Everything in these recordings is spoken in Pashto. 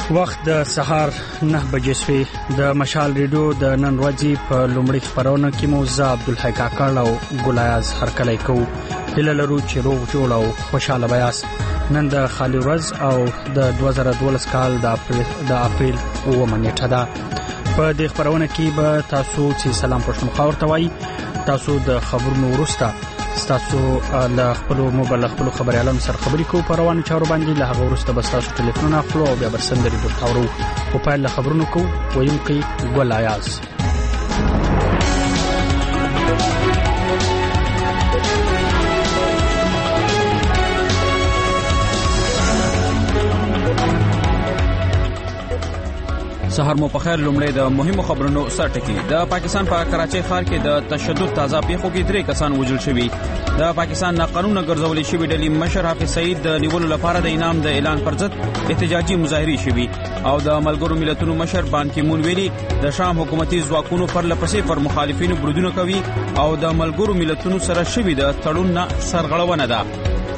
وخت د سهار 9 بجې شوي د مشال ریډیو د نن ورځې په لومړي خبرونه کې مو زه عبدالحی کاکړ او ګلایاز هرکلی کوو. هیله لرو چې روغ جوړ او خوشاله بیاست. نن د خالي ورځ او د 2012 کال د اپریل 9 نیټه ده. په دې خبرونه کې به تاسو چې سلام پښتونخوا ورته وایي. تاسو د خبرونو وروسته تاسو له خپل موبایل خپل خبريالانو سره خبرې کوو په روانو چارو باندې. له هغه وروسته به تاسو ټلیفون اخلو او بیا به سندري ورتاورو او په له خبرونو کوو. ویونکي ګلایاز. سهار مو په خیر. لومړی د مهمو خبرونو سرټکی. د پاکستان په کراچۍ ښار کې د تشدد تازه پیښو کې 3 کسان وژل شوي. د پاکستان ناقانونه ګرځولې شوی ډلې مشر حافظ سعید د نیولو لپاره د انعام د اعلان پر ضد احتجاجي مظاهرې شوي او د ملګرو ملتونو مشر بان کی مون ویلي د شام حکومتي ځواکونو پر لپسې پر مخالفینو برودونه کوي او د ملګرو ملتونو سره شوی د تړون نه سرغړونه ده.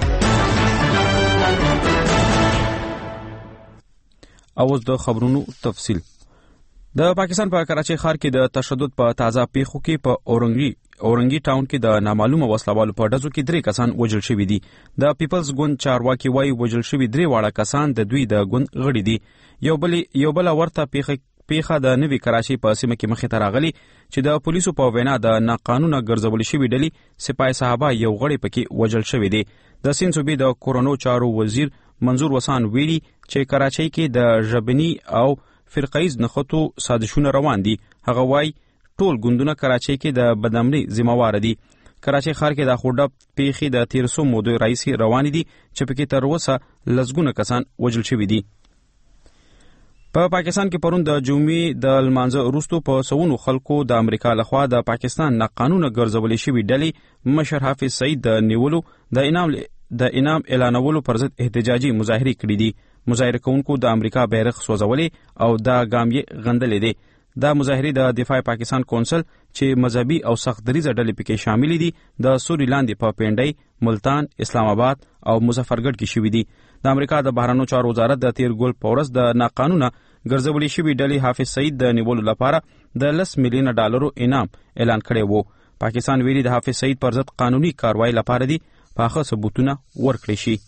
اوس د خبرونو تفصیل. د پاکستان په کراچۍ ښار کې د تشدد په تازه پیښو کې په اورنګي ټاون کې د نامعلومه وسلوالو په ډزو کې 3 کسان وژل شوي دي. د پیپلز ګوند چارواکي وايي وژل شوي 3 واړه کسان د دوی د ګوند غړي دي. یو بل ورته پیښه د نوي کراچۍ په سیمه کې مخې ته راغلي چې د پولیسو په وینا د ناقانونه ګرځول شوی ډلې سپاه صحابه یو غړي پکې وژل شوی دی. د سیند صوبې د کورونو چارو وزیر منظور وسان ویلي چې کراچۍ کې د ژبني او فرقایز نخټو سازشونه روان دي. هغه وايي ټول ګوندونه کراچۍ کې د بدامنۍ ذمہوار دي. کراچۍ ښار کې د خوډب پیښې د 1300 مودې رئیسي روان دي چې پکې تر اوسه لسګونه کسان وژل شوي دي. په پاکستان کې پرون د جمعې د لمانځه وروسته په سونو خلکو د امریکا لخوا د پاکستان ناقانونه ګرځولې شوی ډلې مشر حافظ سعید د نیولو د انعام اعلانولو پر ضد احتجاجي مظاهرې کړې دي. مظاهره کوونکو د امریکا بیرغ سوځولې او دا ګام یې غندلې دي. دا مظاهرې د دفاع پاکستان کونسل چې مذهبي او سخت دریځه ډلې پکې شامل دي د سوري لاندې په پینډۍ، ملتان، اسلام آباد او مظفرګړ کې شوي دي. د امریکا د بهرنیو چارو وزارت د 13 ګول په ورځ د ناقانونه ګرځولې شوی ډلې حافظ سعید د نیولو لپاره د $10 ملیون انعام اعلان کړی وو. پاکستان ویلي د حافظ سعید پر ضد قانوني کاروایی لپاره دي پاخه ثبوتونه ورکړي شي.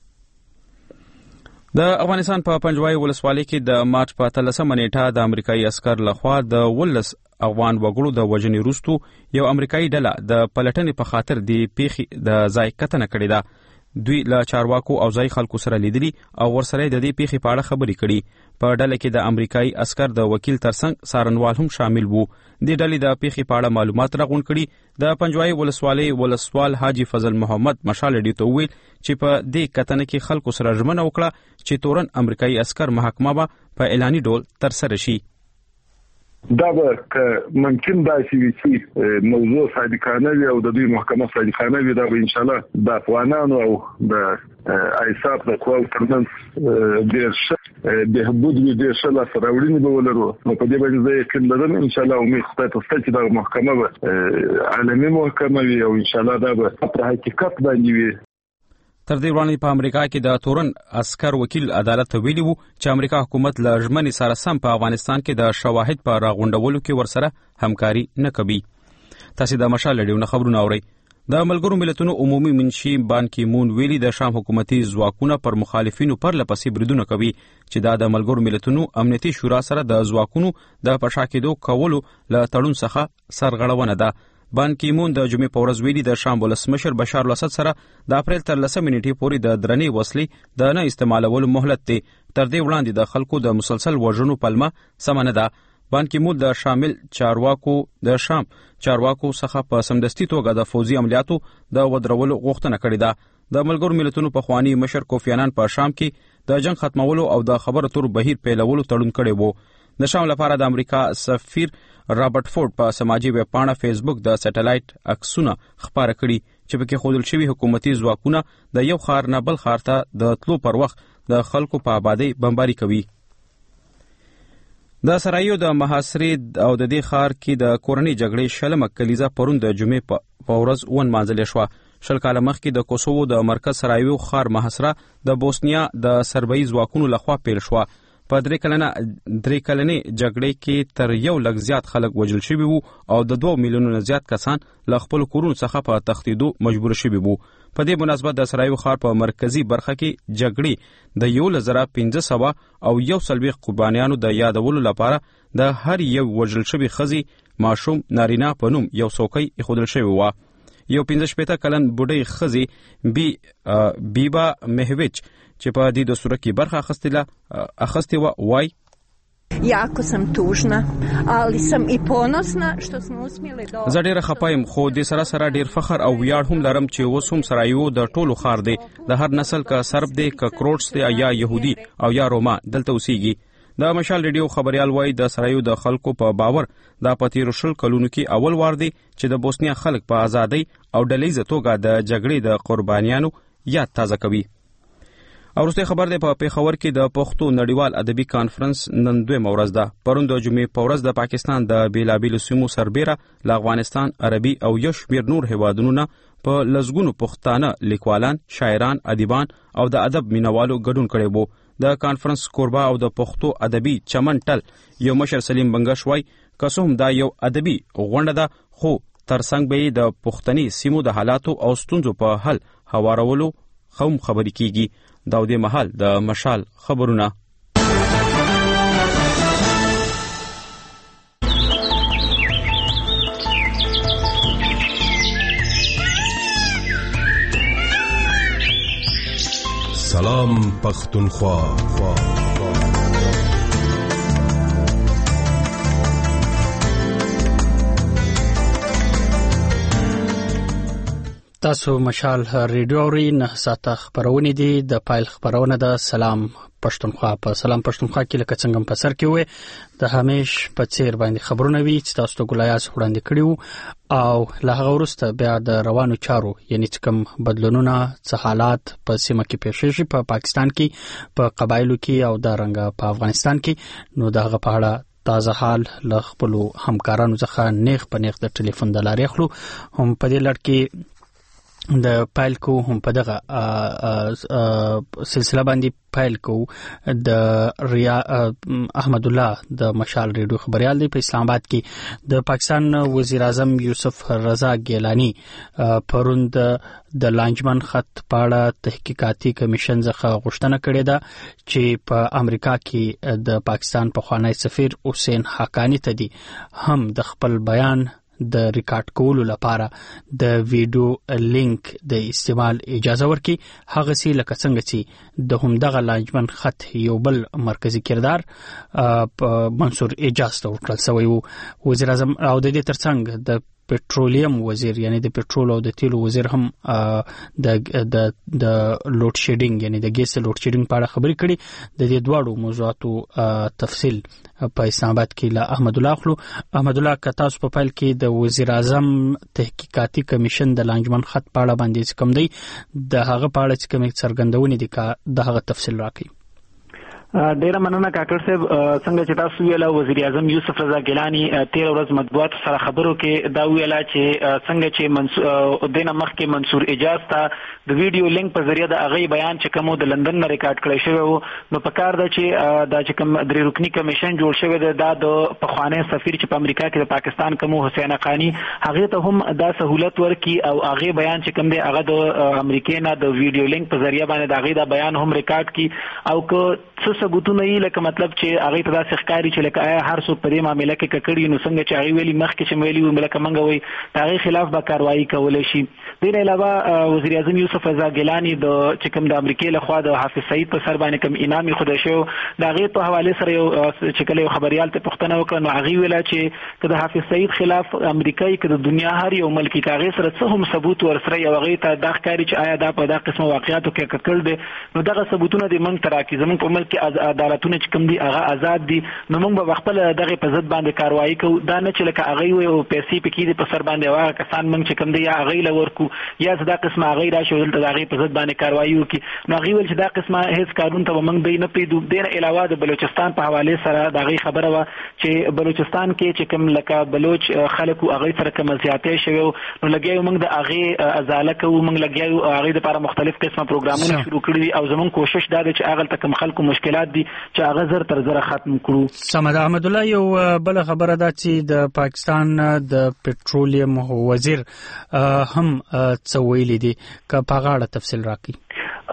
د افغانستان په پنجوای ولسوالۍ کې د مارچ په 13 نیټه د امریکایي عسکر لخوا د 19 افغان وګړو د وژنې وروسته یو امریکایي ډله د پلټنې په خاطر د پیښې د ځای کتنه کړې ده. دوی له چارواکو او ځای خلکو سره لیدلي او ورسره د دې پیښې په اړه خبرې کړي. په ډله کې د امریکایي عسکر د وکیل ترڅنګ سارنوال هم شامل وو. د ډلې د پیښې په اړه معلومات راغونډ کړي. د پنجوای ولسوالۍ ولسوال حاجی فضل محمد مشال ډیو ته ویل چې په دې کتنه کې خلکو سره ژمنه وکړه چې تورن امریکایي عسکر محاکمه به په اعلاني ډول تر سره شي. دا به ممکن داسې وي چې موضوع صادقانه وي او د دوی محکمه صادقانه وي. دا به انشاءالله د افغانانو او د ایساف د قواو ترمنځ ډېر ښه بهبود وي، ډېر ښه لاسته راوړنې به ولرو. نو په دې باندې زه یقین لرم انشاءالله امید خدای ته شته چې دا محکمه به عالمي محکمه وي او انشاءالله دا به پر حقیقت باندې وي. تر دې وړاندې په امریکا کې د تورن عسکر وکیل عدالت ته ویلي وو چې امریکا حکومت له ژمنې سره سم په افغانستان کې د شواهد په راغونډولو کې ورسره همکاري نه کوي. تاسو د مشال ډیو نه خبرونه اورئ. د ملګرو ملتونو عمومي منشي بان کی مون ویلي د شام حکومتي ځواکونه پر مخالفینو پر لپسې بریدونه کوي چې دا د ملګرو ملتونو امنیتي شورا سره د ځواکونو د پشا کېدو کولو له تړون څخه سرغړونه ده. بان کی مون د جمعې په ورځ ویلي د شام ولسمشر بشار الاسد سره د اپریل تر 10 نیټې پورې د درنې وسلې د نه استعمالولو مهلت دی. تر دې وړاندې د خلکو د مسلسل وژنو پلمه سم نه ده. بان کی مون د شام چارواکو څخه په سمدستي توګه د فوزي عملیاتو د ودرولو غوښتنه کړې ده. د ملګرو ملتونو په خوانی مشر کوفی انان په شام کې د جنگ ختمولو او د خبرو تر بهیر پیلولو تړون کړی وو. د شام لپاره د امریکا سفیر رابرټ فورد په سماجی ویب پاڼه فیسبوک د سټلایټ عکسونه خپاره کړي چې پکې ښودل شوي حکومتي ځواکونه د یو ښار نه بل ښار ته د تلو پر وخت د خلکو په آبادی بمباري کوي. د سرایو د محاصرې او د دې ښار کې د کورنۍ جګړې شلمه کلیزه پرون د جمعې په ورځ ونمانځل شوه. 10 کاله مخکې د کوسوو د مرکز سرایو ښار محاصره د بوسنیا د سربیایي ځواکونو لخوا پیل شوه. په 3 کلنې جګړې کې تر 1 لک زیات خلک وژل شوي وو او د 2 میلیونو زیات کسان له خپل کورونو څخه په تښتېدو مجبور شوي وو. په دې مناسبت د سرایو ښار په مرکزی برخه کې جګړې د 1500 او 140 قربانیانو د یادولو لپاره د هر یو وژل شوي ښځې ماشوم نارینه په نوم یو څوکۍ ایښودل شوې وه. یو 15 کلن بوډۍ ښځې بیبا مهویچ چې په دې دستور کې برخه اخیستې وه وایي: Jako sam tužna, ali sam i ponosna što smo uspjeli da... زه ډېره خپه یم خو د سره ډېر فخر او ویاړ هم لرم چې اوس هم سرایو د ټولو ښار دی، د هر نسل که سرب دی که کروټس دی یا یهودي او یا روما دلته اوسیږي. د مشال ریډیو خبريال وایي د سرایو د خلکو په باور دا په تیرو 20 کلونو کې اول وار دی چې د بوسنیا خلک په ازادۍ او ډلهیزه توګه د جګړې د قربانیانو یاد تازه کوي. او وروستی خبر دی په پیښور کې د پښتو نړیوال ادبي کانفرنس نن 2 ورځ ده. پرون د جمعې په ورځ د پاکستان د بیلابیلو سیمو سربیره له افغانستان، عربي او یو شمېر نور هیوادونو نه په لسګونو پښتانه لیکوالان، شاعران، ادیبان او د ادب مینوالو ګډون کړی وو. د کانفرنس کوربه او د پښتو ادبي چمن ټل یو مشر سلیم بنگش وای که څه هم دا یو ادبي غونډه ده خو ترڅنګ به د پښتني سیمو د حالاتو او ستونزو په حل هوارولو هم خبرې کیږي. دا د محل د مشال خبرونه. سلام پختونخوا. تاسو مشال ریډیو اورئ. 9 ساعته خبرونه دي. د پایل خبرونه د سلام پښتونخوا په سلام پښتونخوا کې لکه څنګه په سر کې وي د همیش په څیر باندې خبرونه وي چې تاسو ته ګلایاس وړاندې کړیو او له هغه وروسته بیا د روانو چارو یعنی کوم بدلونونه څه حالات په سیمه کې پیښ شي په پاکستان کې په قبایلو کې او د رنګ په افغانستان کې نو دغه په اړه تازه حال له خپل همکارانو څخه نیغ په نیغ د ټلیفون د لارې اخلو. هم په دې لړ کې د پایل کو هم په دغه سلسله باندې پایل کو د احمد الله د مشال ریډیو خبريال دی په اسلام آباد کې د پاکستان وزیر اعظم یوسف رضا ګیلانی پروند د لانجمن خط پاړه تحقیقاتي کمیشن څخه غوښتنه کړې ده چې په امریکا کې د پاکستان پخوانی سفیر حسین حقانی ته دی هم د خپل بیان د ریکارډ کولو لپاره د ویډیو لینک د استعمال اجازه ورکړي. هغه سي لکه څنګه چې د همدغه لانجمن خط یو بل مرکزی کردار منصور اجازه ورکړل شوی وو. وزیر اعظم او د دې ترڅنګ د پټرولیم وزیر یعنی د پټرول او د تیلو وزیر هم د لوډ شیډینګ یعنی د ګیس لوډ شیډینګ په اړه خبرې کړي. د دې دواړو موضوعاتو تفصیل په اسلام آباد کې له احمد الله خلو. احمد الله که تاسو په فایل کې د وزیر اعظم تحقیقاتي کمیشن د لانجمن خط په اړه باندې کوم دی د هغه په اړه چې کوم څرګندونې دي کا د هغه تفصیل راکړي. ډیره مننه کاکړ صاحب. څنګه چې تاسو ویلا وزیر اعظم یوسف رضا ګیلانی 13 ورځ مطبوعات سره خبرو کې دا ویلا چې څنګه چې دینه مخکې منصور اجازه ته د ویډیو لینک په ذریعہ د هغه بیان چې کوم د لندن نه ریکارډ کړی شوی وو نو په کار ده چې دا چې کوم درې رکنی کمیشن جوړ شوی دی دا د پخوانی سفیر چې په امریکا کې د پاکستان کوم حسین حقانی هغه ته هم دا سہولت ورکي او هغه بیان چې کوم دی هغه د امریکا نه د ویډیو لینک په ذریعہ باندې دا هغه دا بیان هم ریکارډ کی او که څه ثبوتونه یې لکه مطلب چې هغه ته داسې ښکاري چې لکه آیا هر څوک په دې معاملې کې ککړي نو څنګه چې هغه ویلي مخکې چې ویلي و ملک منګه وي هغه خلاف به کاروایی کولای شي. دې نه علاوه وزیر اعظم یوسف رضا ګیلانی د چې کوم د امریکا له خوا د حافظ سعید په سر باندې کوم انعام خدای شو دا غي په حواله سره یو چې کله خبريال ته پښتنه وکړه نو هغه ویلا چې د حافظ سعید خلاف امریکایي کې د دنیا هر یو ملکی کاغذ سره څه هم ثبوت ورسره یو غي ته دا ښکاري چې آیا دا په دا قسمه واقعیاتو کې ککړ دي نو دغه ثبوتونه د منځ تراکې زمون په ملک کې عدالتونه چې کوم دي هغه آزاد دي نو موږ به خپل دغه په ضد باندې کاروایی کوو. دا نه چې لکه هغه وي او پیسې پکې دي په سر باندې واغه کسان موږ چې کوم دي یا هغه لورکو یا صدا قسمه هغه راشي ولته هغه په ضد باندې کاروایی وکي نو هغه ول چې دا قسمه هیڅ قانون ته موږ به نه پیډو. دین علاوه د بلوچستان په حواله سره دغه خبره وا چې بلوچستان کې چې کوم لکه بلوچ خلکو هغه سره کوم زیاتې شوی نو لګیو موږ د هغه ازاله کوو موږ لګیو هغه لپاره مختلف قسمه پروګرامونه شروع کړی او زموږ کوشش دا دی چې هغه تکم خلکو مشکلات مشکلات دي چې هغه زر تر زر ختم کړو. سمد احمد الله یو بل خبره ده چې د پاکستان د پټرولیم وزیر هم څه ویلي دي که په غاړه تفصیل راکړي.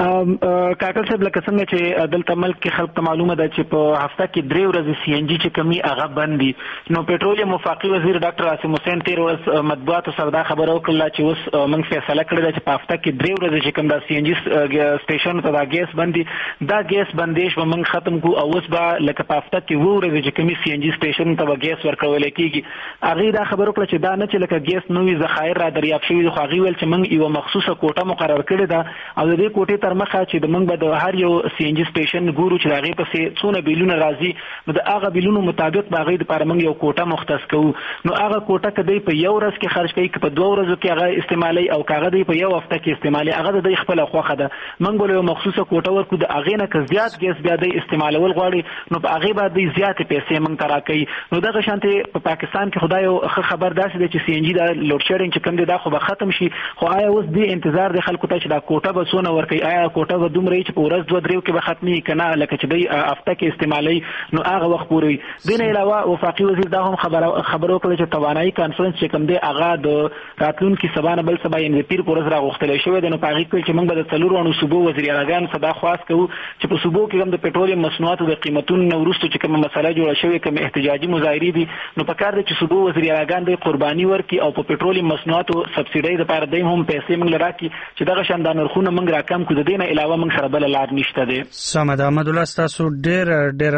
کاکل صاحب لکه څنګه چې دلته ملک کې خلک ته معلومه ده چې په هفته کې 3 ورځې سی ان جی چې کمی هغه بند دي. نو پټرولیم وفاقي وزیر ډاکټر عاصم حسین 13 ورځ مطبوعاتو سره دا خبره وکړه چې اوس موږ فیصله کړې ده چې په هفته کې 3 ورځې چې کوم د سی ان جی سټیشن ته دا ګیس بند دي دا ګیس بندیش به موږ ختم کوو او اوس به لکه په هفته کې 2 ورځې چې کوم سی ان جی سټیشن ته ګیس ورکول کېږي. هغه دا خبره وکړه چې دا نه چې لکه ګیس نوې ذخایر را دریافت شوي خو هغه ویل چې موږ یو مخصوصه کوټه مقرر کړې ده او د دې کوټې تر مخه چې د موږ به د هر یو سی ان جی سټیشن ګورو چې هغه پسې څونه بیلونه راځي نو د هغه بیلونو مطابق به هغه لپاره موږ یو کوټه مختص کوو. نو هغه کوټه کدی په یو ورځ کې خرج کوي که په 2 ورځو کې هغه استعمالي او کاغه دی په یو هفته کې استعمالي هغه د خپل خوخه ده. موږ له یو مخصوصه کوټه ورکو د هغه نه که زیات ګیس بیا د استعمالول غواړي نو په هغه باندې زیات پیسې موږ ترا کوي. نو دغه شانته په پاکستان کې خدای یو خبر داسې دی چې سی ان جی دا لوډ شیډینګ چې کوم دی دا خو به ختم شي خو آیا اوس دی انتظار د خلکو ته چې دا کوټه به سونه ورکي آیا کوټه به دومره چې په ورځ 2-3 کې به ختمي کنه لکه چې د هفته کې استعمالي نو هغه وخت پورې. دین علاوه وفاقي وزیر دا هم خبرو کړل چې توانایي کانفرنس چې کوم دی هغه د راتلونکي سبا نه بل سبا یې د پیر پورز راغختل شوی دی. نو په هغه کې چې موږ به د څلورونو صوبو وزیر اعلیګان صدا خواست کوو چې په صوبو کې هم د پټرولیم مصنوعاتو د قیمتونو نورستو چې کومه مسله جوړه شوې کوم احتجاجي مظاهرې دي نو په کار دي چې صوبو وزیر اعلیګان د قرباني ورکړي او په پټرولیم مصنوعاتو سبسایډي لپاره د هم پیسې موږ لراکي چې دغه شاندار نرخونه موږ راکم کو د دینه علاوه موږ سره بل لار نشته دی. سمد احمد الله تاسو ډېر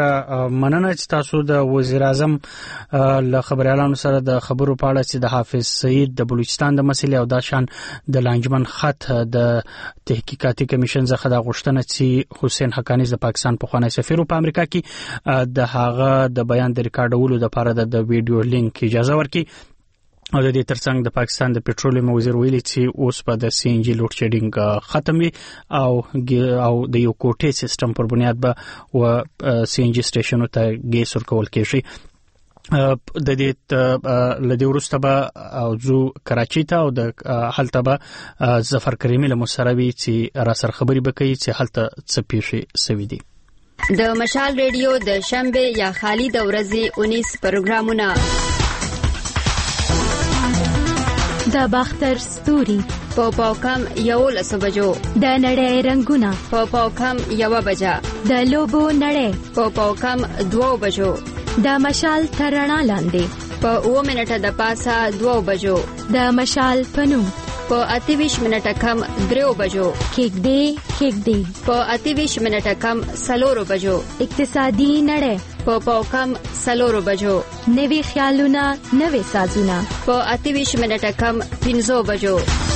مننه چې تاسو د وزیر اعظم له خبريالانو سره د خبرو په اړه چې د حافظ سعید د بلوچستان د مسلې او د شان د لانجمن خط د تحقیقاتي کمیشن څخه د غوښتنه چې حسین حقانی د پاکستان پخوانی سفیر په امریکا کې د هغه د بیان د ریکارډولو لپاره د ویډیو لینک اجازه ورکړي. او د دې ترڅنګ د پاکستان د پټرولیم وزیر ویلي چې اوس په د سی ان جی لوډ شیډینګ ختم وي او د یو کوټې سیستم پر بنیاد به و سی ان جی سټیشنو ته ګیس ورکول کېږي. د دې لدی ورسته به او زو کراچۍ ته او د هلته به ظفر کریمی له مسروي چې را سره خبري بکوي چې هلته څه پیښې سوي دي. د مشال ریډیو د شنبه یا خالی د ورځې 19 پروګرامونه د باختر ستوري په پاوکم 11 بجو د نړۍ رنگونه په پاوکم 1 بجا د لوبو نړۍ په پاوکم 2 بجو د مشال ترڼا لاندې په 2 منټه د پاسه 2 بجو د مشال پنو په 28 منټه کم 3 بجو کېږدي په 28 منټه کم 4 بجو اقتصادي نړۍ په پاوکم 4 بجو نوي خیالونه نوي سازونه په 28 منټه کم 15 بجو.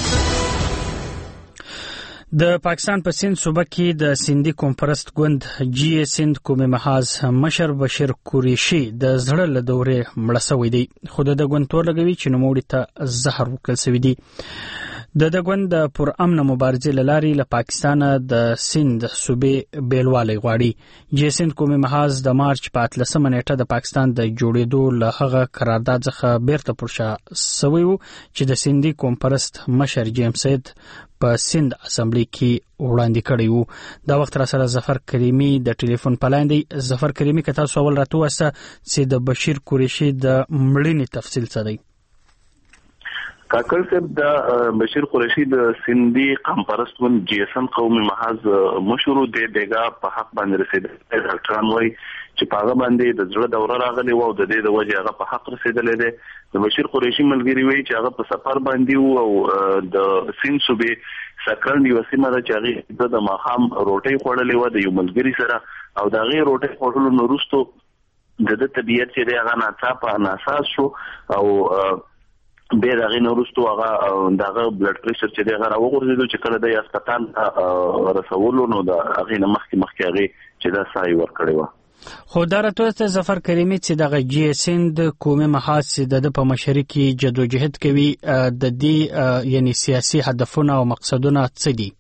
د پاکستان په سند صوبه کې د سندي کومپرست ګوند جی سند قومي محاذ مشر بشیر قریشي د زړه له دورې مړ شوی دی خو د ګوند تور لګوي چې نوموړي ته زهر ورکړل شوی دی. د ګوند پر امن مبارزې لاري له پاکستان د سند صوبې بیلوالی غواړي. جی سند قومي محاذ د مارچ په 13 نیټه د پاکستان د جوړېدو له هغه قرارداد څخه بیرته پرشا شوی و چې د سندي کومپرست مشر جیمز سید په سند اسمبلی کې وړاندې کړی وو. دا وخت را سره ظفر کریمی د ټلیفون پلاندې. ظفر کریمی کته سوال راته وسه چې د بشیر قریشي د مړینې تفصیل څه دی. کاکل صاحب د بشیر قریشي د سندي قومپرست ګوند جی اس ام قومي محاذ مشورو د دغه په حق باندې رسیدل ډاکټران وایي چې په هغه باندې د زړه دوره راغلی و او د دې د وجه هغه په حق رسیدلې ده. د بشیر قریشي ملګری وایي چې هغه په سفر باندې و او د سند صوبې سکرن یو سیمه د چاغي د ماخام روټي خوړلې و د یو ملګری سره او دا غي روټي خوړلو نو وروسته د طبيعت چې هغه ناڅاپه ناساس شو او به دغه نورستو هغه دغه بلډ پريشر چې دغه راوغورځیدو چې کله د هسپتال رسولو نو د هغه مخکې هغه چې دا سای ور کړی و. خو دا راته ظفر کریمی چې دغه جی سند قومي محاذ د په مشري کې جدوجہد کوي د دې یعنی سیاسي هدفونه او مقصدونه څه دي؟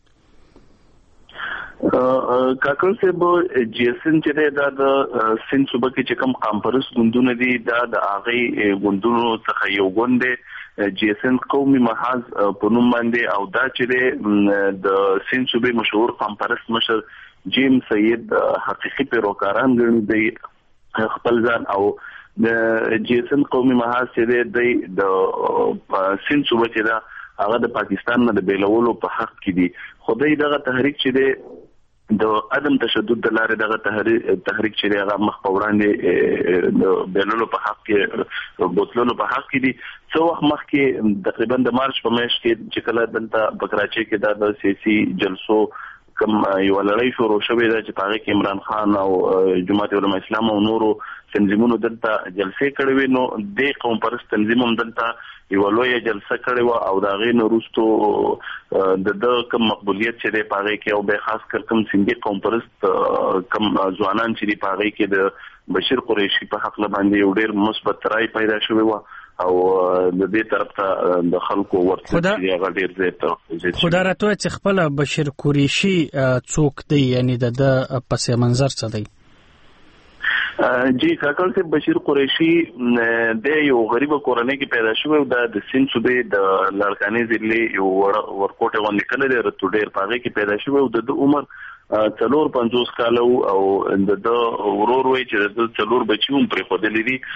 کاکل صاحب جی سند چې د سند صوبه کې چې کوم قامپرس ګوندونه دي دا د هغه ګوندونو څخه یو ګوند جی سند قومي محاذ په نوم باندې او دا چې د سند صوبې مشهور قامپرس مشر جیم سید حقيقي پیروکاران ګڼي دی خپل ځان او د جیسن قومي محاذ چې د سند صوبه چې دا هغه د پاکستان نه د بیلولو په حق کې دي. خدای دغه تحریک چې دی د عدم تشدد د لارې دغه تحریک چې هغه مخ په وړاندې د بیلولو په حق کې بوتلونو په حق کې دي. څو وخت مخکې تقریبا د مارچ په میاشت کې چې کله دلته په کراچۍ کې د سیاسي جلسو کوم یو لړۍ شروع شوې ده چې په هغه کې عمران خان او جماعت علماء اسلام او نورو تنظیمونو دلته جلسې کړې وې، نو د قوم پرست تنظیم هم دلته یو لویه جلسه کړې و او دا غي نورستو د کوم مقبولیت چې د پاره کې او به خاص کر کوم سندي قوم پرست کوم ځوانان چې د پاره کې د بشیر قریشي په حق باندې یو ډېر مثبت رائے پیدا شوی و او د دې طرف ته د خلکو ورته چې هغه ډېر زیات خو دا راته چې خپل بشیر قریشي څوک دی، یعنی د پس منظر څه دی؟ جی کاکل سے بشیر قریشی د یو غریب کورنۍ کې پیدا شوی او د سند صوبې د لړکانې ضلع یو ورکوټه باندې کله د رتوډیر پاغه کې پیدا شوی او د عمر 450 کال او د ورور وای چې د 4 بچیوم پر خودلې دي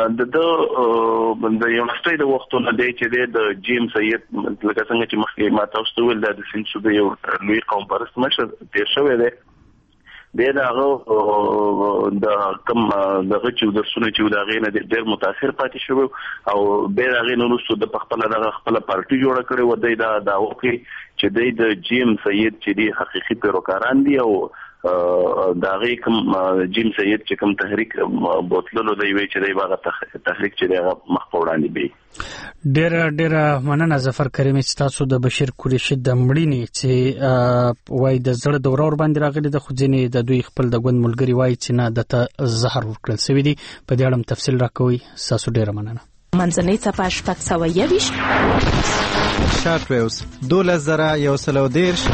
د یونیورسيټي د وختونو د چې د جیم سید لکه څنګه چې مخکې ما تاسو ویل د سند صوبې یو لوی قوم پرست مشر تیر شوی دی. د هغه د کوم دغه چې درسونه چې دا غینه ډېر متاثر پاتې شو او به دا غینه نو د خپل پارټي جوړه کړې و د اوکي چې د جیم سید چې دی حقيقي پیروکاران دي او دا غي کوم جیم سید چې کوم تحریک بوتلونو دی وی چې دی باغ تحریک چې دی مخ په وړاندې بي. ډېر مننه ظفر کریم چې تاسو د بشیر قریشي د مړینې چې وای د زړه د ورور باندې راغلي د خځنې د دوی خپل د ګوند ملګری وای چې نه د زهر ورکړل شوی دی، په دې اړه تفصیل راکوي. تاسو ډېر مننه. منځنۍ څپه شپږ سوه یویشت شارټ ویوز 12110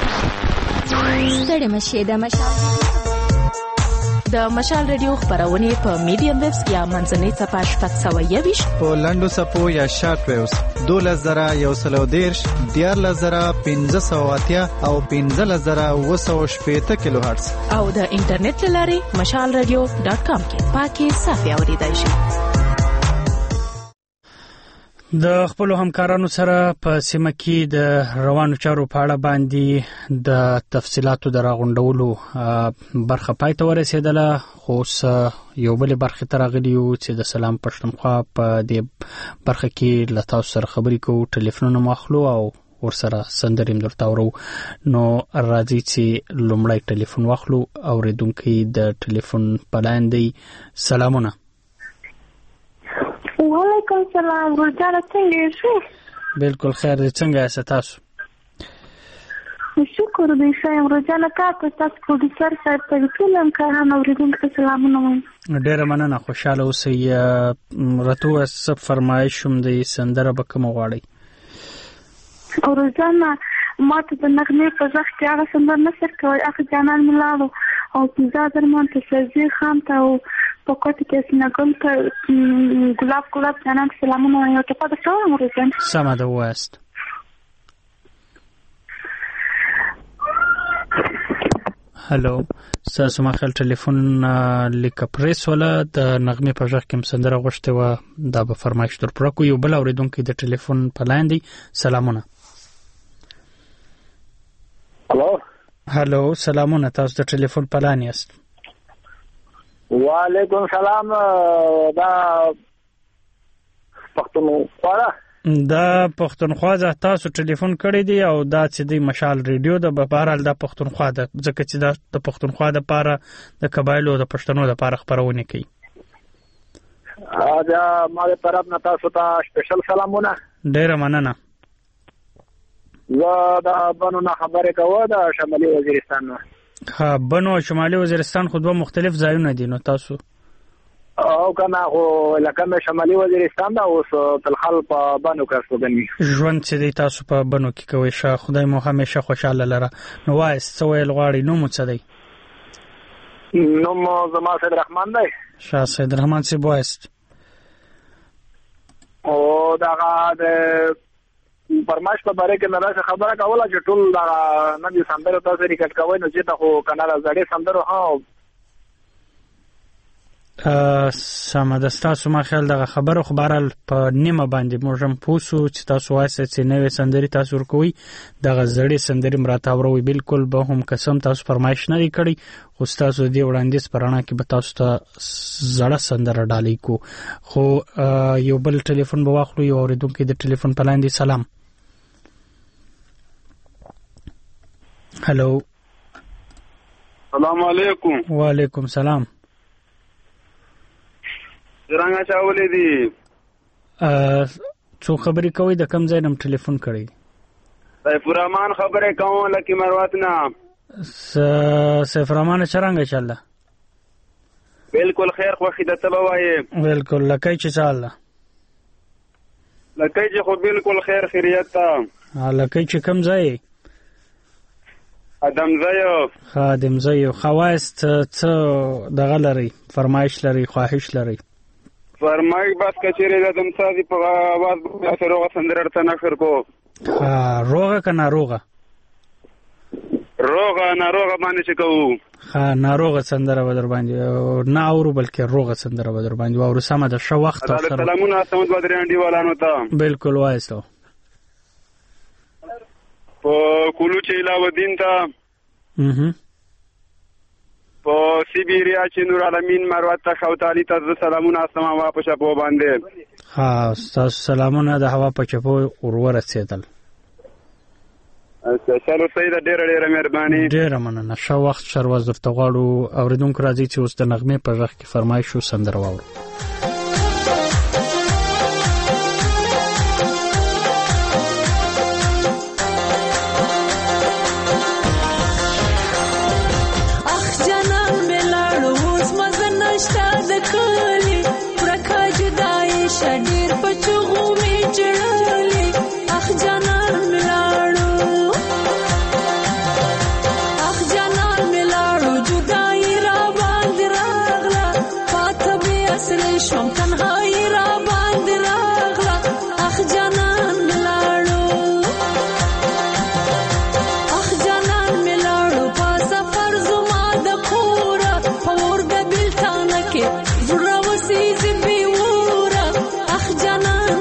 ستړي مشه د مشال د مشال رادیو خبرونه په میډیم ویبس یا منځنۍ څپه شپږ سوه یویشت په لنډو څپو یا شارټ ویوز 12110 14580 او 15780 کیلو هرتز او د انټرنیټ لارې mashalradio.com کې پاکي صافي اوریدای شئ. د خپل همکارانو سره په سیمه کې د روانو چارو په اړه باندې د تفصيلاتو دراغونډولو برخه پای ته ورسېدله، خو یو بل برخه ترغلیو چې د سلام پښتونخوا په دې برخه کې له تاسو سره خبرې کوو، ټلیفونونه مخلو او ورسره سندریم درته ورو. نو راځي چې لومړی ټلیفون واخلو. اوریدونکو د ټلیفون پلان دی. سلامونه. وعلیکم السلام. ورجانه څنګه یې؟ بالکل خیر دی. څنګه یاست تاسو؟ شکر دی ښه یم. ورجانه تاسو پروډوسر صاحب ته ټول همکارانو اوریدونکو ته سلامونه وایم. ډېره مننه. خوشاله اوسئ. راته څه فرمایش هم دی، سندره به کومه غواړئ؟ ورجانه ما ته د نغمې په ځخ کې هغه سندر نصر کوي اخ جانان ملاړو او پیزا درمان ته شزي خام ته او په کوټه کې سنګل ته ګلاب جانان سلامونه وایم. ته په تاسو ورجانه سم ده واست. هلو تاسو ما خپل ټلیفون لیک پریس ولا د نغمې په ځخ کې سندره غوښته و دا به فرمایش در پر کو. یو بل اوریدونکو د ټلیفون پلان دی. سلامونه. هلو سلامونه. تاسو د ټلیفون پلان یاست؟ وعلیکم السلام. دا پښتونخوا دا پښتونخوا تاسو ټلیفون کړی دی او دا چې د مشال ریډیو د بهرحال د پښتونخوا د ځکه چې د پښتونخوا د پاره د قبایلو د پښتنو د پاره خبرونه کوي. دا ماده طرف نه تاسو ته سپیشل سلامونه. ډیره مننه. زه دا بنو نه خبرې کوم د شمالي وزیرستان نه. ها بنو شمالي وزیرستان خو دوه مختلف ځایونه دي. نو تاسو او کنه خو لکه شمالي وزیرستان دا اوس تلخل په بنو کې څنګه ژوند چې دی تاسو په بنو کې کوي. شه خدای مو همیشه خوشاله لره. نو وای سویل غواړي نو مو څه دی؟ نو مو زما سید رحمان دی. شاه سید رحمان سی بوست. او دا د فرمایش په باره کې نه خبره کوله چې ټول نه دي سندره تاسو ریکارډ کوئ نو چې تاسو کنه زړې سندره ها سمه د تاسو ما خیال دغه خبره خو بهرحال په نیمه باندې موږ هم پوسو چې تاسو وایسته چې نوې سندري تاسو ورکوي دغه زړې سندري مراته وروي بالکل به هم قسم تاسو فرمایش نه کړی خو تاسو دې وړاندیز پرانا کې به تاسو ته زړه سندره ډالۍ کو خو یو بل ټلیفون به واخلو یو اوریدونکو د ټلیفون په لاندې سلام هلو السلام علیکم وعلیکم سلام څنګه چاولې دي څو خبرې کوي د کم ځای نم ټلیفون کړی سیف الرحمن خبرې کوم لکه مروت نه سیف الرحمن څنګه چاله بالکل خیر خوښی د تبه وایي بالکل لکه چې چاله لکه چې خو بالکل خیر خیریت تا لکه چې کم ځای ادم زیو خواست څه دغه لري فرمایش لري خواهش لري فرمایش بس کچېره د دم سازي په आवाज به روغه سندره ته نشر کو روغه کنه روغه ناروغه باندې چې کو ناروغه سندره بدر باندې نه اورو بلکې روغه سندره بدر باندې او سمه د شو وخت سره سلامونه سمد بدر انډیوالانو ته بالکل وایسو په کولو چې علاوه دین ته په سیبیریا چې نور العالمین مروت ته خوتالی ته سلامونه اسما وا په شپو باندې تاسو سلامونه د هوا په چپو ورسېدل چلو سید ډېر مهرباني ډېر مننه شو وخت شرواز درته غواړو اوریدونکو راځي چې اوس د نغمې په ژغ کې فرمایش او سندره واورو شډیر پچغو می چړلې اخ جانان ملاړو جدای را باندې راغلا پاته به اصل شوم تنهایی را باندې راغلا اخ جانان ملاړو په سفر زما د کورا پور د بلتانه کې زړه وسې زبي جانان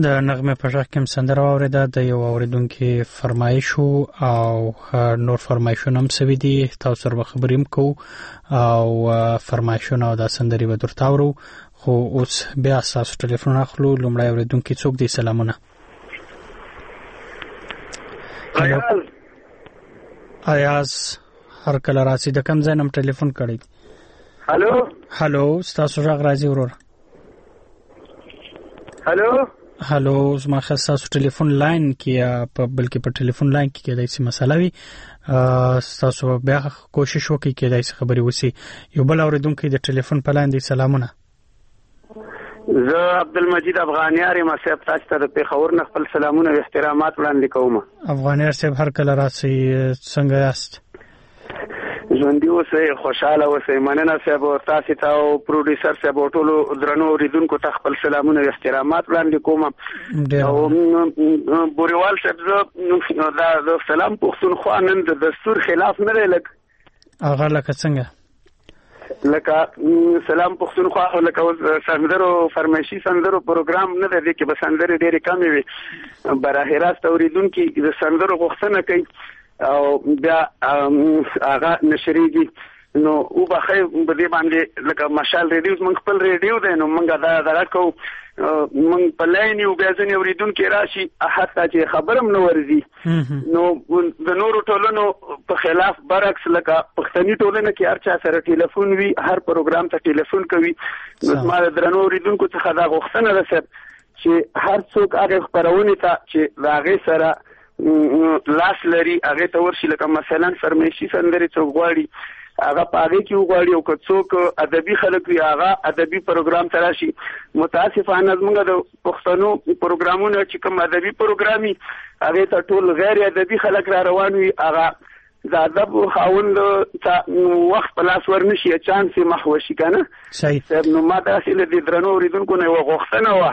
د نغمه په ځای کې سندره اوریده د یو اوریدونکو فرمایش او نور فرمایشونه هم سوي دي تاسو سره خبریم کو او فرمایشونه او د سندري به درته اورو خو اوس بیا تاسو ټلیفون اخلو لومړی اوریدونکو څوک دی سلامونه ایاز هر کله راځي د کوم ځای نم ټلیفون کړی هالو تاسو راغ راځي ورور هالو زما خاصه ټلیفون لاین کې په بلکې په ټلیفون لاین کې کېدای شي مسله وي تاسو بیا کوشش وکړئ کېدای شي خبري وسی یو بل اوریدونکو د ټلیفون په لاین دی سلامونه زه عبدالمجید افغانیار یم صاحب تاسو ته د پیښور نه خپل سلامونه او احترامات وړاندې کوم افغانیار صاحب هر کله راځي څنګه یاست ژوندي اوسئ خوشاله اوسئ مننه صاحب تاسو ته او پروډوسر صاحب ټول درنو اوریدونکو ته خپل سلامونه او احترامات وړاندې کوم او بوريوال صاحب زه د سلام پښتونخوا نن د دستور خلاف نه لګ هغه لکه څنګه لکه سلام پښتونخوا لکه سندرو فرمایشي سندرو پروګرام نه دی کې بس سندري ډېرې کمې وي براه راست اوریدونکو د سندرو غوښتنه کوي او بیا هغه نشریږي نو او بخې په دې باندې لکه مشال ریډیو موږ خپل ریډیو دی نو موږ دا درکو موږ په لاین یو بیازنې اوریدونکو راشي حتی چې خبرم نو ورزي نو د نورو ټولنو په خلاف برعکس لکه پښتني ټولنه کې هر چا سره ټلیفون وی هر پروګرام ته ټلیفون کوي نو ما درنو اوریدونکو څخه دا غوښتنه ده چې هر څوک هغه خبرونه ته چې هغه سره لاس لري هغه ته ورشي لکه مثلا فرمایشي سندري څوک غواړي هغه پاره کې وغواړي او څوک ادبي خلک وي هغه ادبي پروګرام تراشي متاسفانه موږ د پښتنو پروګرامونه چې کوم ادبي پروګرامي هغه ته ټول غیر ادبي خلک را روان وي هغه د ادب خاوند وخت په لاس ورنشي چانس محوشي کنه صحیح نو ما تاسو له دې درنو اوریدونکو نه وغوښتنه و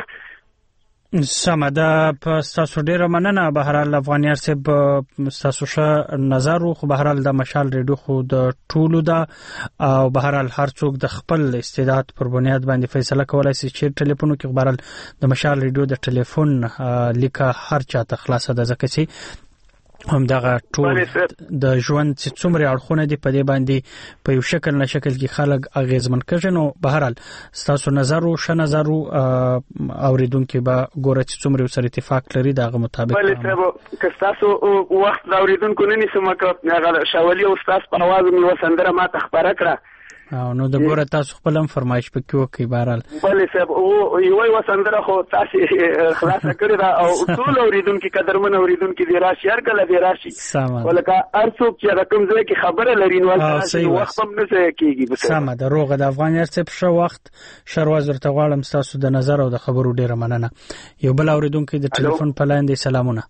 سمه ده تاسو ډیره مننه بهرحال افغانیار صاحب تاسو ښه نظر خو بهرحال د مشال ریډیو خو د ټولو ده او بهرحال هر څوک د خپل استعداد پر بنیاد باندې فیصله کولای شي چې ټلیفون کې بهرحال د مشال ریډیو د ټلیفون لیکه هر چاته خلاصه ده ځکه چې هم دغه ټول د ژوند چې څومره اړخونه دي په دې باندې په یو شکل نه شکل کې خلک اغیزمن کړي نو بهرحال تاسو نظر او ش نظر اوریدونکو به ګوره چې څومره سره اتفاق لري دغه مطابق بل څه که تاسو وخت اوریدونکو نه نیسم هغه شاولي او تاسو په आवाज مې وسندره ما تخبره کړه او نو د ګوره تاسو خپل هم فرمایش پکې وکي بهرحال بل صاحب او یو وسندره خو تاسو خلاص کړی دا او ټول اوریدونکو قدرمن اوریدونکو دی راشي هر کله دی راشي ولکه ارڅوک چې رقم ځای کې خبره لري نو وخت هم نه کیږي سمه د روغه د افغانیت څخه شو وخت شروع ورته غواړم تاسو د نظر او د خبرو ډیره مننه یو بل اوریدونکو د ټلیفون په لاین دی سلامونه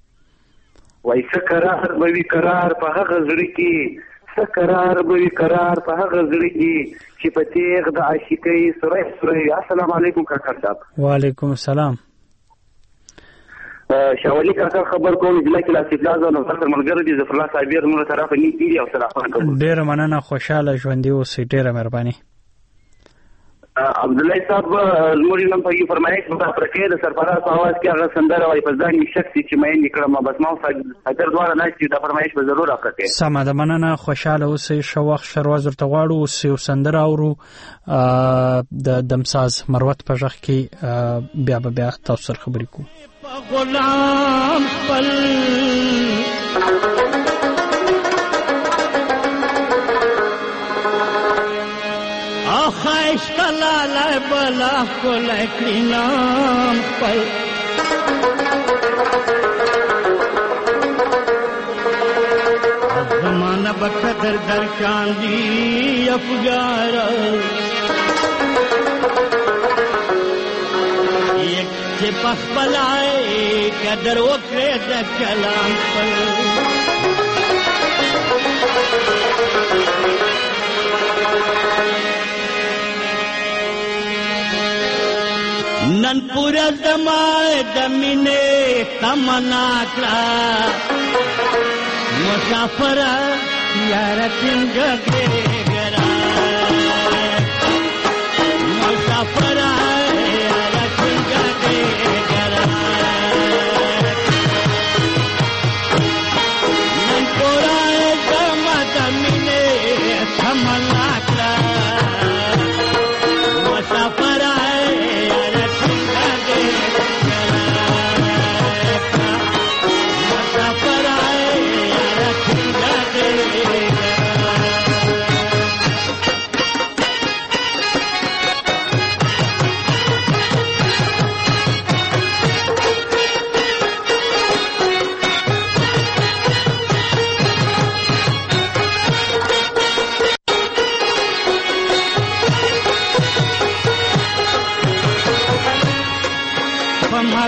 وای څه قرار به وی قرار په هغه ځړ کې قرار به قرار په هغه ځړ کې چې په تیغ د عاشقۍ سره السلام علیکم کاکا صاحب وعلیکم السلام شاولي کاکا خبر کوم ضلع کې لاسي پلازا نو سره ملګری دي ظفر الله صاحب موږ طرف نه کیږي او سلام علیکم ډیر مننه خوشاله ژوندۍ اوسئ ډیره مهرباني عبد الله صاحب زموږ نن په یو فرمایش په پرکې د سرپرست په आवाज کې هغه سندره وای په ځان کې شخصي چې مې نکړم بس ما اگر دواره نه چې دا فرمایش به ضرور راکړي سمه ده مننه خوشاله اوسئ شو وخت شروع ورته غواړو او سندره اورو د دمساز مروت په ځخ کې بیا تاسو سره خبرې کوو غلام خپل خواهش کلا لای بلا کولای کلینام پل زمانہ بقدر در چاندی افگارا یک چپخ بلائے قدر وکرے در کلام پل نن پورا زمائے دمینے تمنا کلا مسافر یار تنگ دے گرا مسافر یار تنگ دے گرا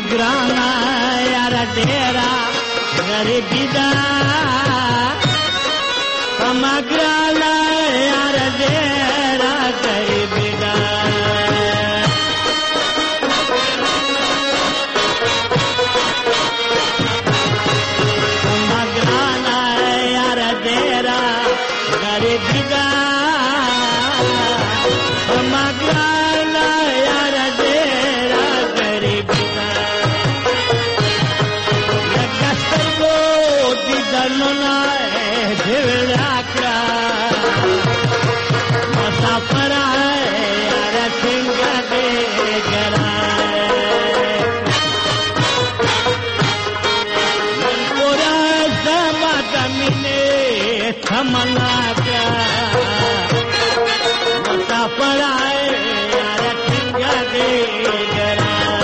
ग्राना यार डेरा गरीबी दा ग्राना यार डेरा गरीबी दा ग्राना यार डेरा गरीबी दा ग्राना यार डेरा गरीबी दा गो दीदनुना झिवड़ा मुसाफर यार सिंगा दे गरा पूरा जमा जमीने थमना का मुसाफर यार सिंगा दे गरा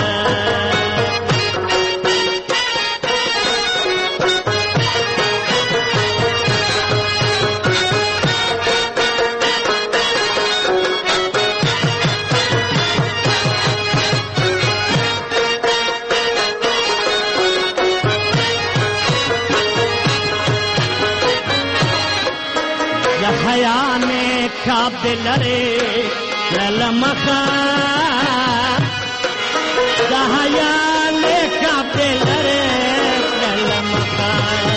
खाब दिलरे ललमखा दहयाने खाब दिलरे ललमखा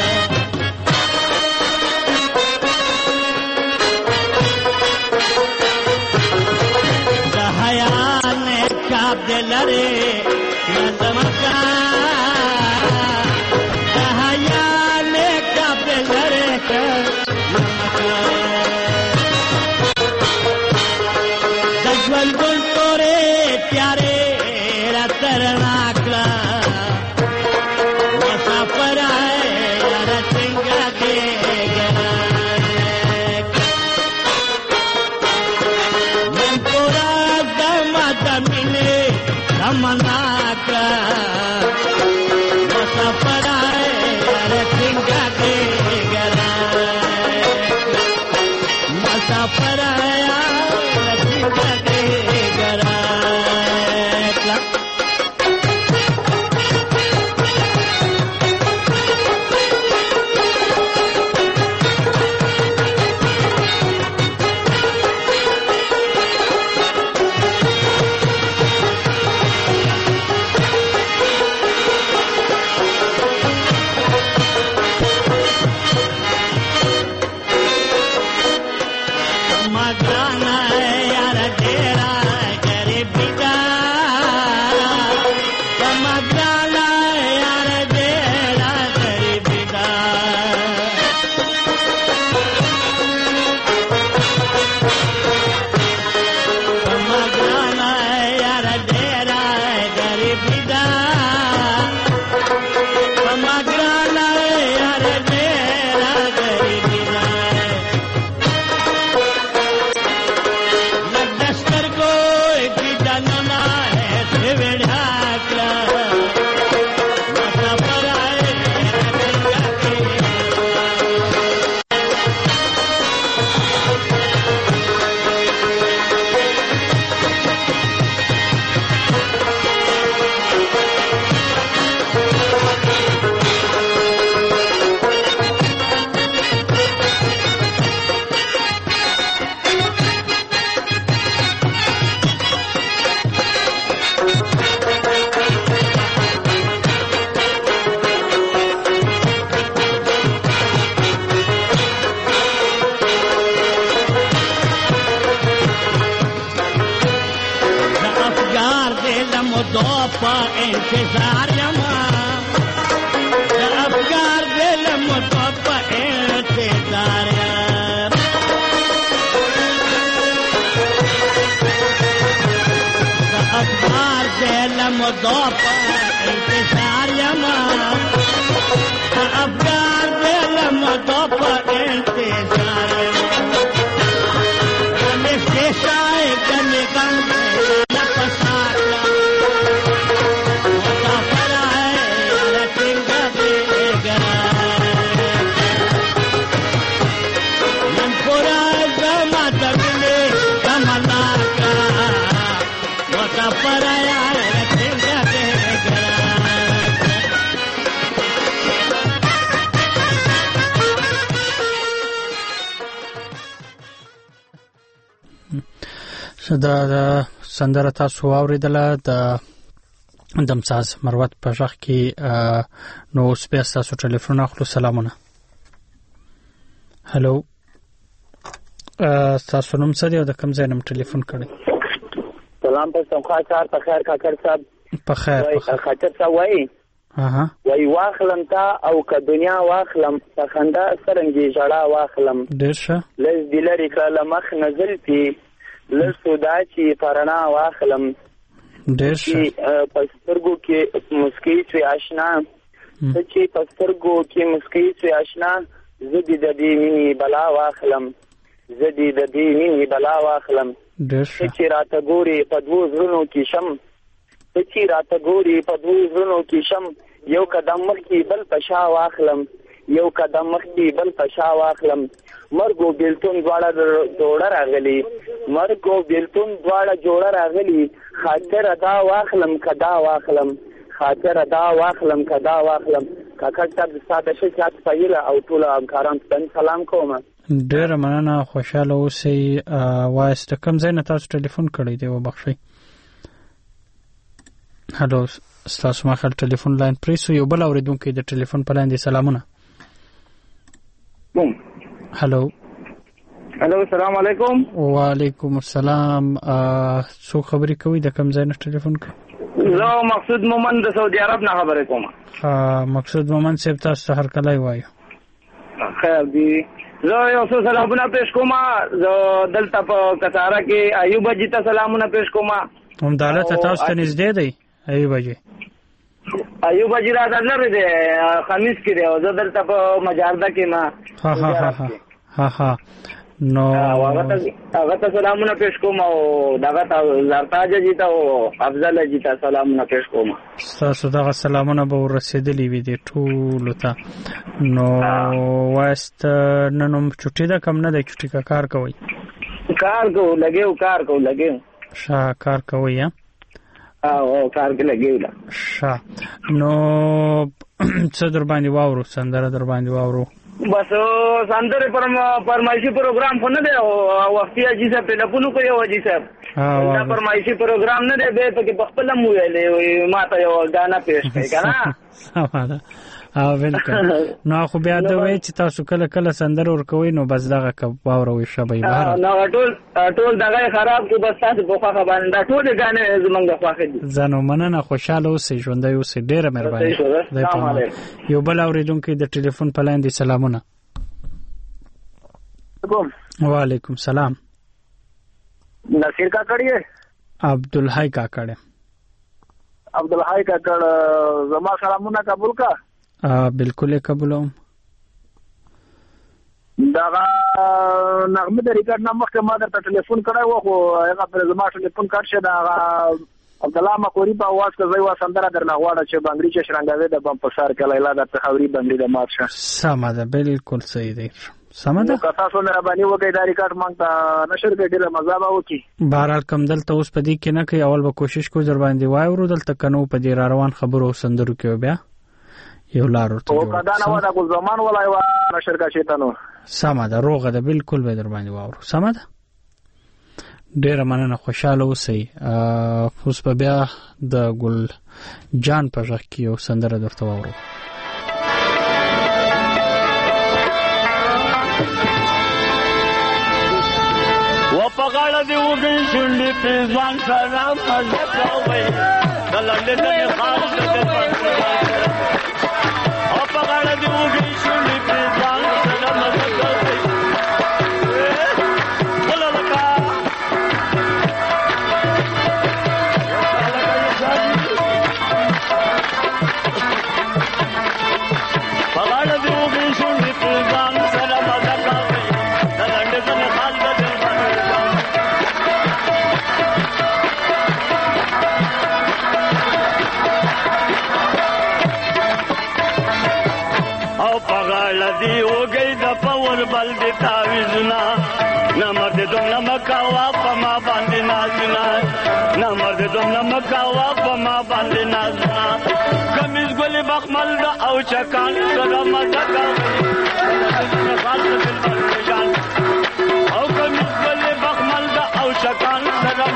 दहयाने खाब दिलरे ललमखा दहयाने खाब दिलरे दजवल गुल तोरे प्यारे रतरनाकला मुसाफर यार सिंगा दे गरा मन पूरा दमा दमिने दमनाकला मुसाफर यार सिंगा दे गरा मुसाफर यार सिंगा दे गरा इंतजार यमा अफगार दिल मुतप इंतजार अफगार दिल मुतप इंतजार यमा अफगार दिल मुतप इंतजार शेषाए गले गंगे पर यार सिंगा दे गरा دا سندره تاسو اوریدله د دمساز مروت په ژغ کې نو اوس بیا تاسو ټلیفون اخلو. سلامونه. هلو تاسو نوم څه دی او د کوم ځای نه ټلیفون کړی؟ سلام پښتونخوا کار په خیر کاکړ صاحب. په خیر خاطر څه وایي؟ وای واخلم تا او که دنیا واخلم په خندا سرنګي ژړا واخلم. ډېر ښه. لږ دې لرې کړه له مخ نه زلفې لږ سودا چې پرنا واخلم. ډېر ښه. په سترګو کې مسکۍ شوې آشنا ته چې په سترګو کې مسکۍ شوې آشنا زه دې د دې مینې بلا واخلم زه دې د دې مینې بلا واخلم. ډېر ښه. ته چې راته ګورې په دوو زړونو کې شم ته چې راته ګورې په دوو زړونو کې شم یو قدم مخکې بل په شا واخلم یو قدم مخکې بل په شا واخلم. مرګ او بیلتون دواړه جوړه راغلي مرګ او بیلتون دواړه جوړه راغلي خاطر ادا واخلم کدا واخلم خاطر ادا واخلم کدا واخلم. کاکړ صاحب د ساده شکایت پایله او ټول همکاران ته سلام کوم. ډېره مننه. خوشاله اوسئ. وایست کوم ځای نه تاسو ټلیفون کړی دی وبخښئ؟ هلو ستاسو مخال ټلیفون لاین پریسو. یو بل اوریدونکی د ټلیفون په لاین دی. سلامونه. هلو هلو السلام علیکم. وعلیکم السلام. څو خبرې کوي د کوم ځای نه ټلیفون کوي؟ زه مقصود مومن د سعودي عرب نه خبرې کوم. مقصود مومن صاحب تاسو هر کله وایو. خیر دی. زه یو څو سلامونه پیش کوم. زه دلته په کتاره کې ایوب جی ته سلامونه پیش کوم. هم دالته تاسو ته نږدې دی ایوب جی؟ ایوب جی را درلره دی خمیس کې دی او زه دلته په مجارده کې ما. ها نو هغه ته سلامونه پیش کوم او دغه ته زرتاج جی ته او افضل جی ته سلامونه پیش کوم. تاسو دغه سلامونه به ورسېدلې وي دي ټولو ته. نو وایست نن هم چټي ده کم نه ده چټي کا کار کوي؟ کار کوو لګیو ښه کار کوي. او کار کې لګیو ښه. نو څه در باندې واورو سندره در باندې واورو؟ بس سندره فرمایشي پروګرام خو نه دی او وختي اجي صاحب ټلیفون کوي او اجي صاحب دا فرمایشي پروګرام نه دی به په خپل مو ویلې ما ته یو غانا پیش کړي کنه. سمه ویلکم. نو خو بیا د وای چې تاسو کله کله سندره ورکوي نو بس دغه واوروي شبې بهر نو ټول دغه خراب کو بس تاسو په خوا باندې دا ټول غانې زمونږ خواخې دي. زنو مننه. خوشاله اوسئ ژوندۍ اوسئ. ډېره مهرباني. یو بل اوریدونکی د ټلیفون په لاین دی. سلامونه. وعلیکم سلام. نصیر کاکړ یې؟ عبدالحی کاکړ. عبدالحی کاکړ زما سلامونه قبول کا. بالکل قبولوم. دغه نغمه د ریکارډ نمبر کې ما درته ټلیفون کړی و خو هغه پر زما ټلیفون کټ شه. دغه عبدالله مقوري په आवाज کې زوی و سندره درنه غواړه چې بنگړي چې شرنګاوي د بم په سر کې لیلا د تخوري بنگړي د مات شه. سمه ده. بالکل صحیح دی. سمه ده. که تاسو مهرباني وکړئ دا ریکارډ مونږ ته نشر کړئ ډېره مزه به وکړي. بهرحال کم دلته اوس په دې کې نه کوي. اول به کوشش کوو در باندې واورو دلته کنو په دې را روان خبرو او سندرو کې بیا یو لار ورته او کدا نه ودا ګل زمان ولای و نشر کا شیطانو. سمه ده. روغه ده. بالکل به در باندې واورو. سمه ده. ډېره مننه. خوشاله اوسئ. اوس په بیا د ګل جان په ژغ کې یو سندره درته واورو. وپغاړه دی وګي شونډې په ځوان سره مزه کوي دلته نه خاص ده. وپغاړه دی وګي شونډې په ځوان سره مزه کوي لدی وګي د پور بل د تعویذنا نمر د دوم نمکاوا په ما باندې نازنا نمر د دوم نمکاوا په ما باندې نازنا کمیز ګل بخمل د او چکان سره مزه کوي او کمیز ګل بخمل د او چکان سره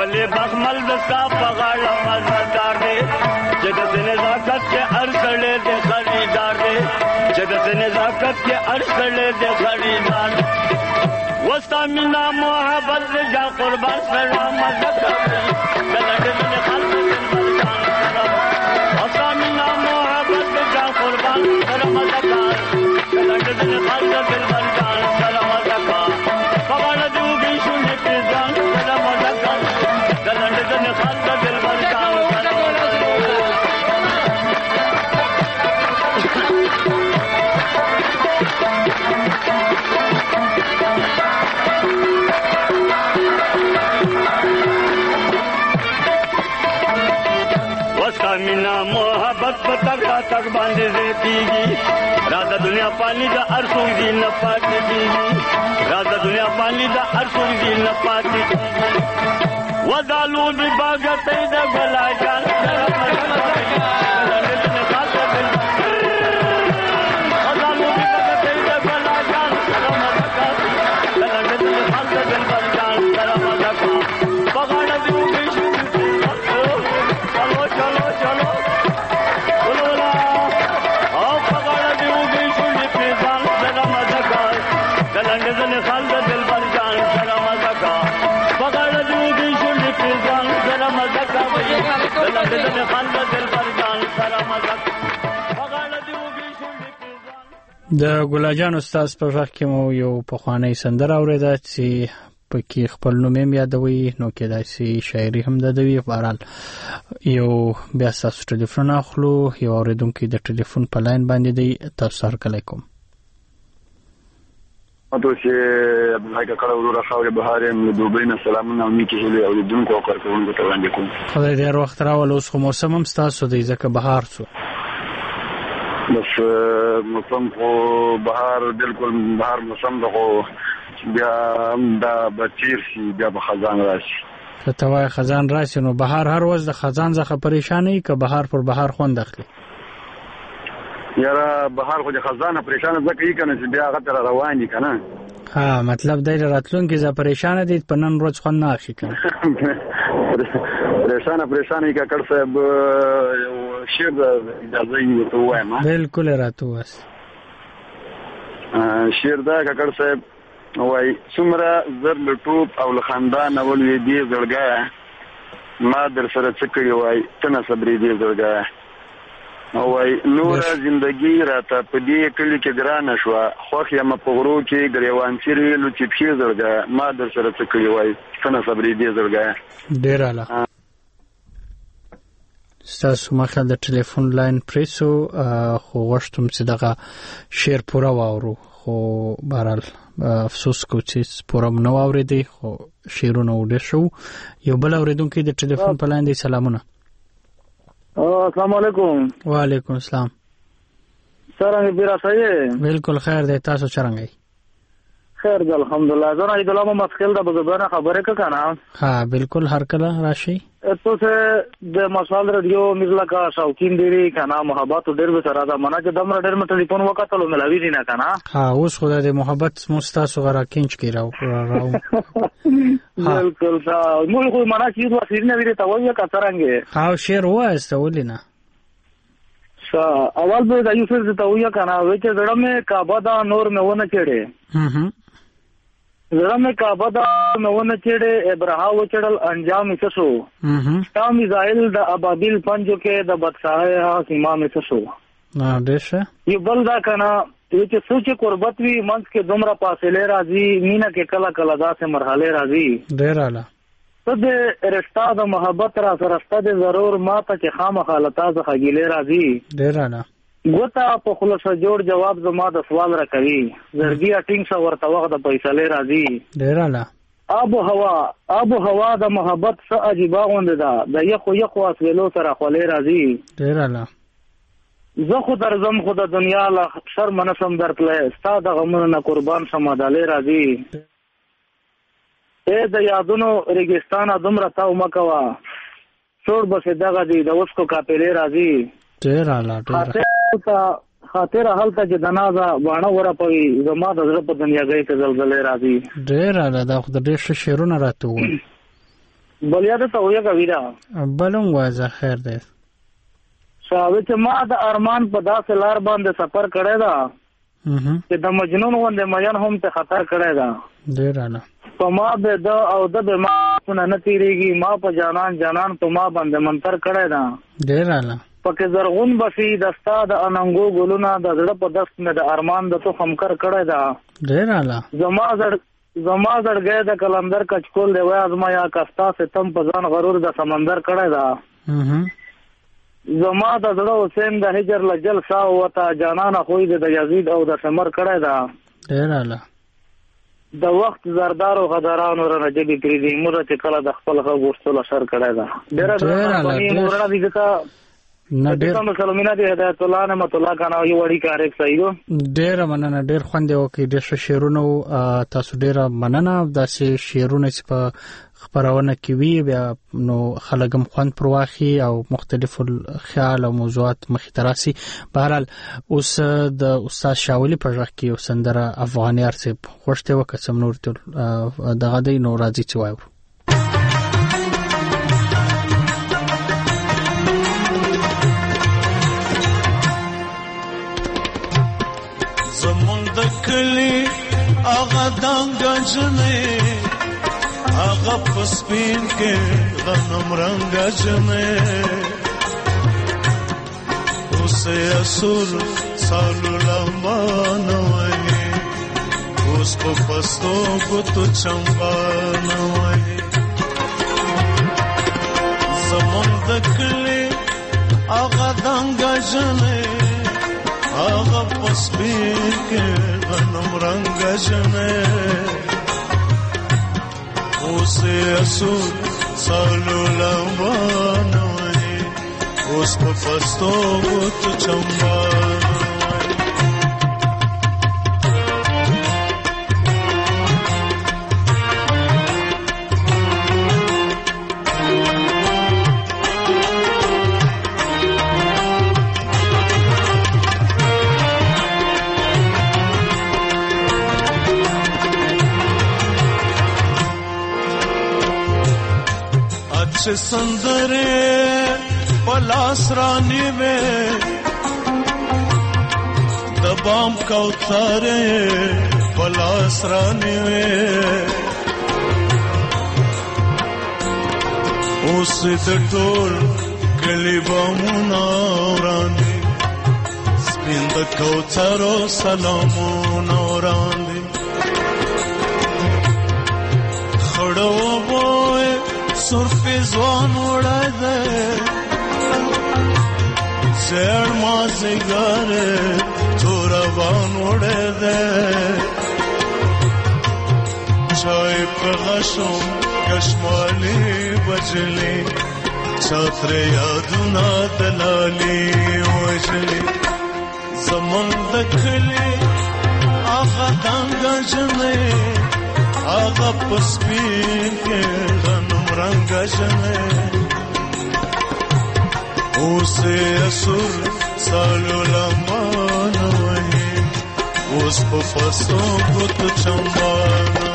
ولی بخمل دستا پغاړه مزدار دی چې د نزاکت کې ارسلې د خریدار دی چې د نزاکت کې ارسلې د خریدار وستا مینا محبت جا قربان سلام مزدار دلته د خلق وستا مینا محبت جا قربان سلام مزدار دلته د خلق دلبرجان سلام مزدار پغاړه دیوږي شونې پیزان سلام مزدار دلته د خلق دلبرجان مینا محبت پتک تک باندې زیتیږي راځه دنیا پانی دا ارسوږي دی نه پاتې کیږي راځه دنیا پانی دا ارسوږي دی نه پاتې وذالو دی باغته د بلا جان د ګلاجان استاد په وخت کې مو یو پخوانی سندره اوریده چې پکې خپل نوم یې یادوي نو کېدای شي شاعري هم ددوي بهرحال یو بیا تاسو ټلیفون اخلو یو اوریدونکو د ټلیفون په لاین باندې دی تاسو سره کوم تاسو عبدالحق کړه ورو راخاوره بهارم دوبۍ نه سلامونه او نیکی هلي او دونکو کارکونکو ته وړاندې کوم خدای دې وخت راول اوس خو موسم هم تاسو دی ځکه بهار شو بس موسم خو بهار بالکل بهار موسم دغه بیا دا بچیر شي بیا به خزان راشي ته وای خزان راشي نو بهار هر وخت د خزان څخه پریشان نه که بهار پر بهار خوند اخلي یاره بهار خو د خزانه پریشان ځکه یې کنه چې بیا هغه تر رواني کنه ها مطلب دای راتلونکي ز پریشان دي په نن ورځ خو نه اخی کنه پریشان یې کړ صاحب شعر اجازه یې ته وایم بالکل راته واس شعر دا کړ صاحب وای څومره زر لټوب او لخندان اول وی دی زړګا ما در سره څکړی وای تنه صبرې دی زړګا وای نور زندگی راته په دې کلی کې ګرانه شو خوخ یم په غرو کې غریوان چیرې لو چې په زړګا ما در سره څکړی وای تنه صبرې دی زړګا ډیر اعلی تاسو مخه د ټلیفون لاین پریسو خو غوښتم چې دغه شعر پوره واورو خو بهرحال افسوس کو چې پوره نو اوریدي خو شعرونه وډه شو یو بل اوریدونکو د ټلیفون په لاین دی سلامونه السلام علیکم وعلیکم السلام څنګه بیره صحیح بالکل خیر دی تاسو څنګه خیر دی الحمدلله زه نه دلته مسکل د بزرګانه خبره کنه ها بالکل هر کله راشي تو سے د مشال رادیو مثلا کا شوقین دی کنه محبت ډیر به سره دا منه چې دمر ډیر مې ټلیفون وکړلو ملاوی دي نه کنه ها اوس خدای دې محبت مستاسو غرا کینچ کی راو بالکل دا موږ خو منه چې دوه سیرنه ویری ته وایي کا څنګه ها شعر واسته ولینا اول به د یوسف ته وایي کنه وای چې زړه مې کعبه دا نور مې ونه چړې زړه مې کعبه دا مې ونه چړې ابراهیم وچړل انجام یې شو تا میزایل د ابابیل پنجو کې د بدشاه سیما مې شو دیشه یو بل دا کنه چې سوچ قربت وی منځ کې دومره فاصله راځي مینا کې کلا کلا داسې مرحله راځي ډیر اعلی ته د رشتہ د محبت را سره رشتہ د ضرور ما ته چې خامخالتا ز خګیله راځي ډیر اعلی ګوتا په خلاص جوړ جواب زما د سوال را کوي زړګي اټینګ سو ورته وخت د فیصله راځي ډیر اعلی آب و هوا د محبت څخه عجیب غوند ده د یخو اسویلو سره خولې راځي ډیر اعلی زه خو درځم خو د دنیا له شرم نه سم درتلې ستا د غمونو نه قربان شمه دلې راځي اے د یادونو ریګستان دومره تاو مکوا څور بس دغه دی د وسکو کاپلې راځي ډیر اعلی خاطر حالت چې دنازه وانه ور پوي زما د زړه په دنیا کې زلزلې راځي ډیر اعلی دا خو د ډیر شعرونه راته وي بلیا ته ویا کوي دا بلون واځه خیر دی صاحب چې ما د ارمان په داسې لار باندې سفر کړی دا چې د مجنون غوندې مجن هم ته خطر کړی دا ډیر اعلی په ما به د او د به ما نه تیریږي ما په جانان په ما باندې منتر کړی دا ډیر اعلی پکې زرغون بسی دستا د اننګو ګلونه د زړه په دست مې د ارمان د تو خمکر کړی دا ډیر اعلی زما زړګی د کلندر کچکول دی وای ازما یا کستا ستم په ځان غرور د سمندر کړی دا زما د زړه حسین د هجر لجل سا وتا جانان خوې د یزید او د سمر کړی دا ډیر اعلی د وخت زردار او غدارانو را نجبي کړی دی مور چې کله د خپل غوښتل اثر کړی دا ډیر اعلی مور دی ته ډیر مسلمانانه دی هدایت الله نعمت الله کنه یو وړي کار یک صحیح ډیر مننه ډیر خوند یو کې د شعرونو تاسو ډیر مننه داسې شعرونه چې په خبرونه کې وی بیا نو خلګم خوند پرواخي او مختلف خیال او موضوعات مختراسي بهرحال اوس د استاد شاولی په ځخ کې سندره افغانیار سه خوشته وکسم نور ته دغه د نو راځي چې وایو کلی آغا دانگا جنے آغا پسپین کے غنم رنگا جنے اسے اسور سالو لمبانوئی اس کو پستو گتو چمبانوئی زمان دکلی آغا دانگا جنے آغا پسپین کے غنم رنگ جنے اسے اسود سالو لمبانوئی اس کو پستو گت چمبانوئی سندرے پلاس رانی میں دبام کوثرے پلاس رانی میں اس دٹول کلی بامونا رانی سپند کوثرو سلامونا رانی خڑو بوئے سرفی زوان اڑای دے سیڑ مازیگر توربان اڑای دے چای پہ غشم کشمالی بجلی چاتر یادونا دلالی وجلی زمان دکلی آغا دانگا جنے آغا پسپین کے غنم رنگ جنے اسے اسور سالو لمبانوئی اس پا پستو گت چمبانوئی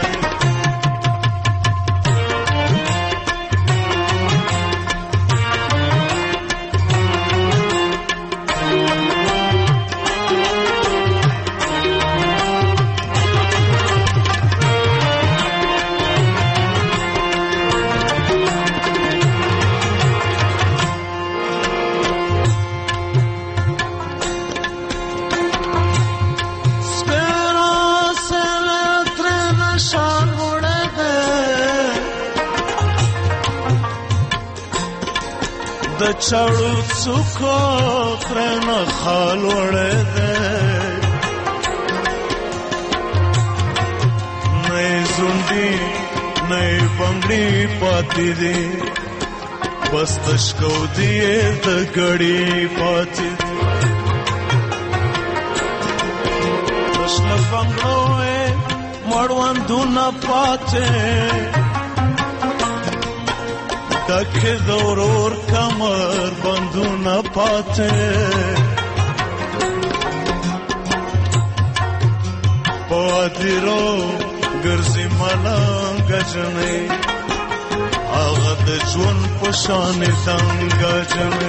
چړو څوکو ترن خال وړه ده نه زوندي نه بنگړي پاتې دي بس تشکو دی د غړي پاتې تشل بنگړو مړوان دونه پاتې دکھ دورور کمر بندو نہ پاتے پادرو گرزی ملنگ جنے هغه د ژوند په شان دنګه جمع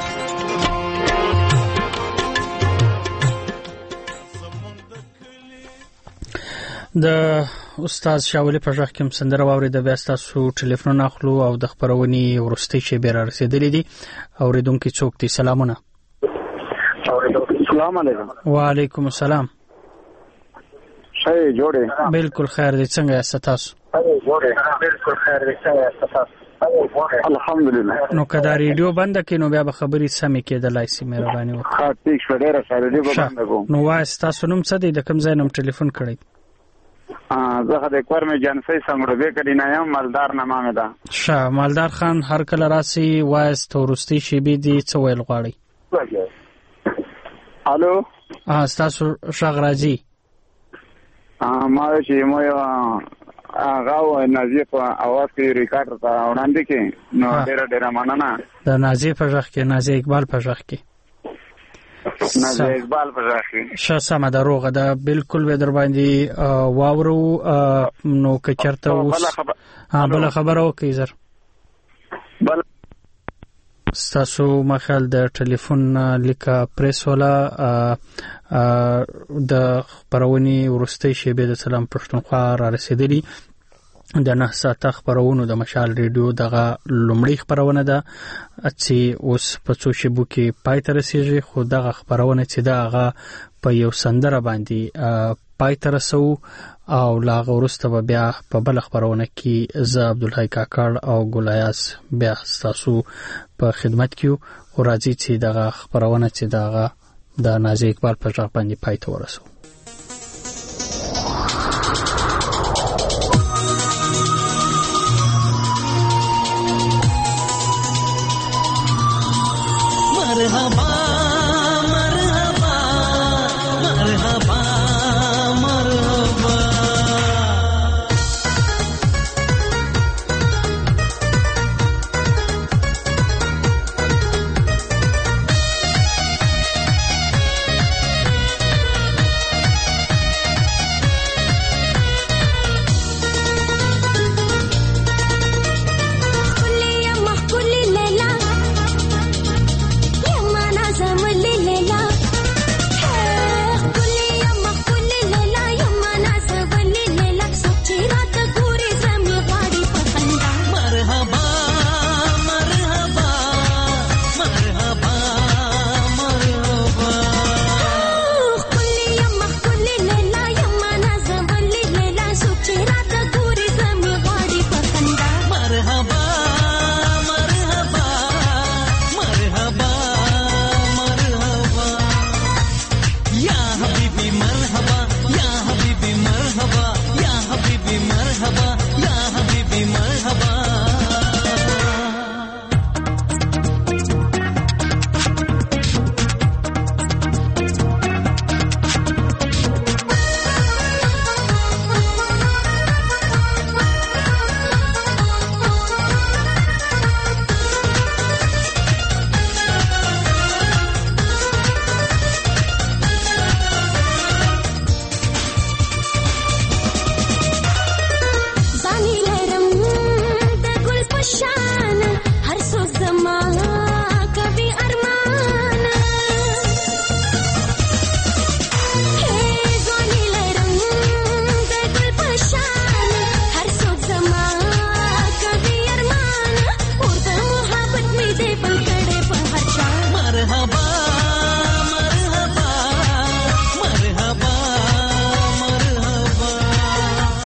د استاد شاولي په ځخ کې سندره واوري د بیا تاسو ټلیفون اخلو او د خبرونې ورستي چې به را رسیدلې دي اوریدونکو څوک دي سلامونه السلام علیکم وعلیکم السلام شای جوړه بالکل خیر دي څنګه یاست تاسو بالکل خیر دي څنګه یاست تاسو الحمدلله نو کدا ریډیو بند کینو بیا به خبري سمې کېدلای سي مهرباني وکړئ ها ټیک شډره سره دی بند کوم نو وایس تاسو نوم څه دی د کوم ځای نوم ټلیفون کړی زه د کور مې جنسي څنګه به کړی نه یم مالدار نامه مې ده شاه مالدار خان هر کله راسي وایس تورستی شي بي دي څه ویل غواړي الو تاسو شغ راځي ما چې مو هغه نازیه په اواز کې ریکارډ تا وړاندې کې نو ډېر مننه د نازیه په ځخ کې نازیه اقبال په ځخ کې نازیه اقبال په ځخ کې سمه دروغه ده بالکل به در باندې واورو نو که چرته بل خبره وکړي زر ستاسو مخال د ټلیفون لیکه پریس ولا د خبرونې ورستۍ شیبې د سلام پښتونخوا را رسیدلی د 9 ساعته خبرونو د مشال ریډیو دغه لومړی خبرونه ده چې اوس په څو شیبو کې پای ته رسیږي خو دغه خبرونه چې دغه په یو سندره باندې پای ته رسو او لا غورسته بیا په بل خبرونه کې ز عبدالحی کاکړ او ګلایاس بیا تاسو په خدمت کې او راځي چې دغه خبرونه چې دغه د نازیه اقبال په ځای باندې پای ته ورسو